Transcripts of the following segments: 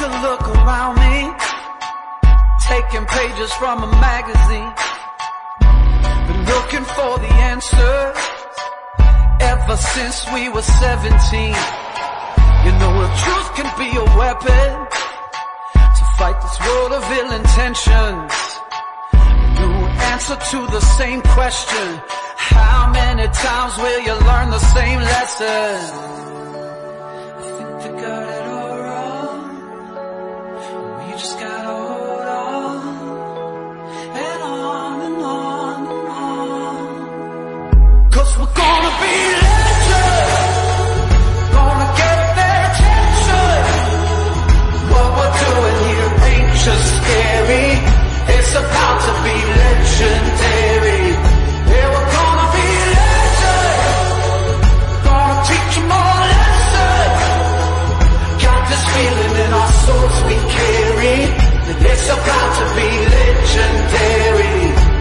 a look around me, taking pages from a magazine. Been looking for the answers ever since we were 17. You know the truth can be a weapon to fight this world of ill intentions. New answer to the same question: how many times will you learn the same lesson? I think they got it all wrong. We just gotta hold on, and on and on and on. 'Cause we're gonna be legends, gonna get their attention. What we're doing here ain't just scary, it's about to be legendary. Yeah, we're gonna be legends, gonna teach them all a lesson. Got this feeling in our souls we carry, that it's about to be legendary.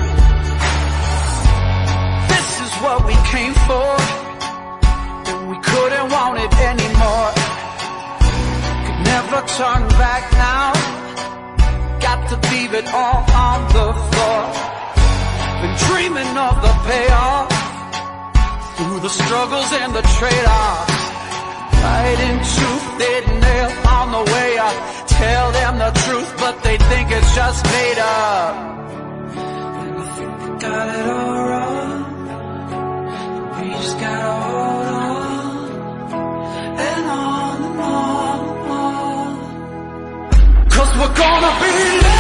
This is what we came for, and we couldn't want it anymore. Could never turn back now, got to leave it all on the floor. Been dreaming of the payoff, through the struggles and the trade-offs. Fighting tooth and nail on the way up. Tell them the truth, but they think it's just made up. And I think they got it all wrong. We just gotta hold on, and on and on and on. 'Cause we're gonna be